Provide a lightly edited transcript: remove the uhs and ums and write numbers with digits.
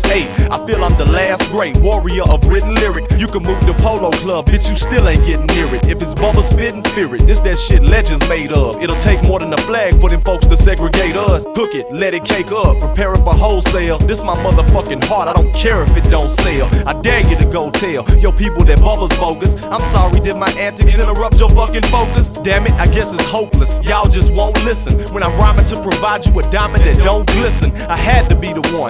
8. I feel I'm the last great warrior of written lyric. You can move the Polo Club, bitch, you still ain't getting near it. If it's Bubba spittin', fear it. This that shit legends made of. It'll take more than a flag for them folks to segregate us. Cook it, let it cake up, prepare it for wholesale. This my motherfucking heart, I don't care if it don't sell. I dare you to go tell your people that Bubba's bogus. I'm sorry, did my antics interrupt your fucking focus? Damn it, I guess it's hopeless. Y'all just won't listen when I'm rhyming to provide you a diamond that don't glisten. I had to be the one